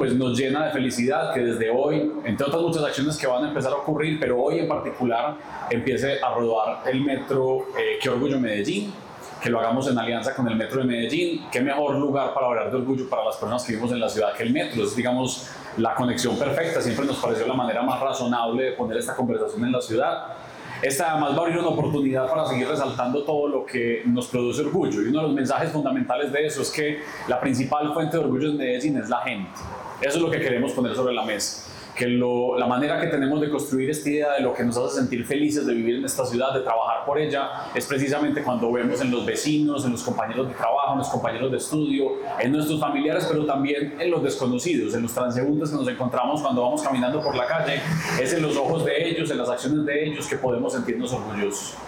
pues nos llena de felicidad que desde hoy, entre otras muchas acciones que van a empezar a ocurrir, pero hoy en particular empiece a rodar el metro Qué Orgullo Medellín, que lo hagamos en alianza con el Metro de Medellín. Qué mejor lugar para hablar de orgullo para las personas que vivimos en la ciudad que el metro. Es, digamos, la conexión perfecta. Siempre nos pareció la manera más razonable de poner esta conversación en la ciudad. Esta además va a abrir una oportunidad para seguir resaltando todo lo que nos produce orgullo, y uno de los mensajes fundamentales de eso es que la principal fuente de orgullo en Medellín es la gente. Eso es lo que queremos poner sobre la mesa, que la manera que tenemos de construir esta idea de lo que nos hace sentir felices de vivir en esta ciudad, de trabajar por ella, es precisamente cuando vemos en los vecinos, en los compañeros de trabajo, en los compañeros de estudio, en nuestros familiares, pero también en los desconocidos, en los transeúntes que nos encontramos cuando vamos caminando por la calle. Es en los ojos de ellos, en las acciones de ellos, que podemos sentirnos orgullosos.